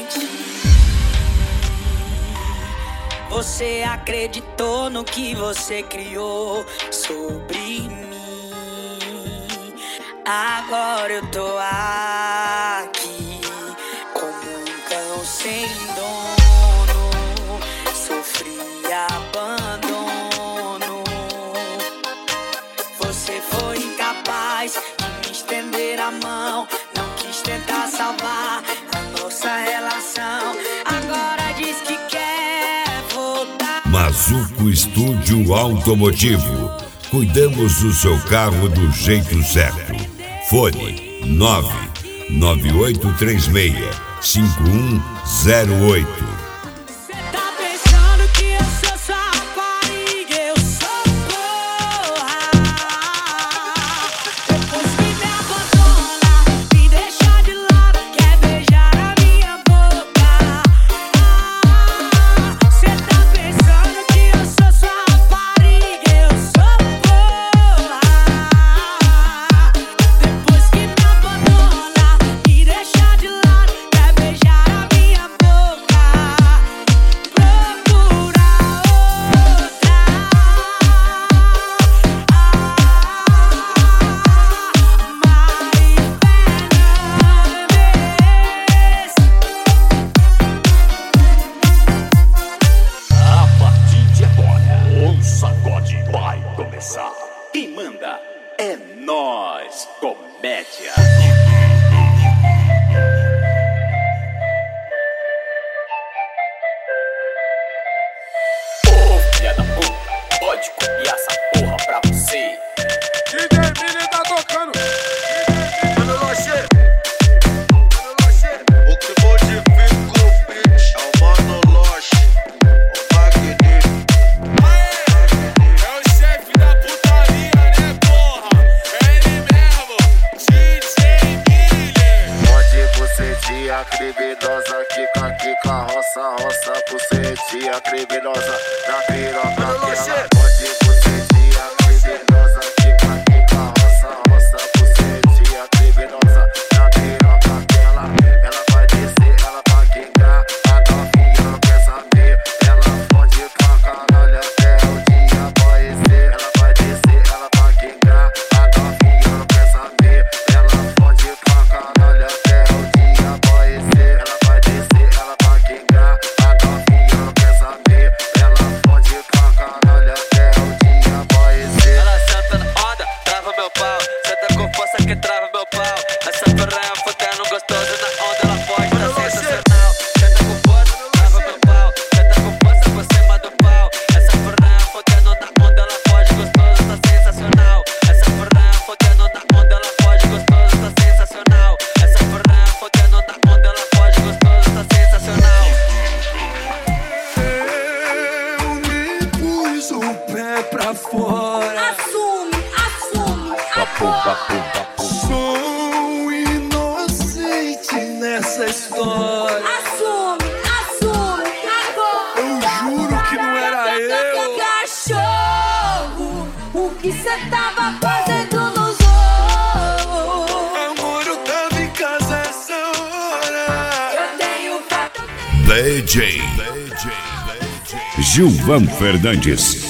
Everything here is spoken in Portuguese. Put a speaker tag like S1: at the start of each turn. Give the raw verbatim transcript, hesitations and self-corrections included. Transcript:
S1: mentir. Você acreditou no que você criou sobre mim. Agora eu tô aqui como um cão sem dono. Sofri abandono. Você foi incapaz de me estender a mão. Não quis tentar salvar a nossa relação. Agora diz que quer voltar.
S2: Mazuco Estúdio Automotivo. Cuidamos do seu carro do jeito certo. Fone nove nove oito três seis cinco um zero oito.
S3: Quem manda é nós, comédia. Ô, filha da puta, pode copiar essa porra pra você.
S4: D J Mini tá tocando. Mano Loche, Mano Loche. O que modifica o beat é o Mano Loche, o magnífico.
S5: Tia criminosa, quica, quica, roça, roça, bucetinha criminosa, na piroca dela. Pode bucetinha criminosa, quica, quica, roça, roça, bucetinha criminosa, na piroca dela. Ela vai descer, ela vai quicar, a novinha não quer saber. Ela pode pra caralho até o dia amanhecer. Ela vai descer, ela vai quicar, a novinha não quer saber. Ela pode pra caralho até o dia amanhecer. Ela vai descer, ela vai quicar, a novinha não quer saber. Ela pode pra caralho até o dia amanhecer.
S6: Ela senta na onda, trava meu pau. Senta com força que trava meu pau. Essa piranha fodendo gostoso na onda, ela pode tá sensacional. Senta com força, trava meu pau. Senta com força por cima do pau. Essa piranha fodendo na onda, ela pode gostoso, tá sensacional. Essa piranha fodendo na onda, ela pode gostoso, tá sensacional. Essa piranha fodendo na onda, ela pode gostoso, tá sensacional.
S4: Eu me pus o pé pra fora.
S7: Assume, assume,
S3: Papo, papo, papo.
S4: Sou inocente nessa história.
S7: assume, assume, agora.
S4: Eu juro que não era eu.
S7: Cachorro, o que cê tava fazendo nos olhos?
S4: Amor, eu tava em casa essa hora.
S7: Eu tenho fato.
S2: D J Gilvan Fernandes.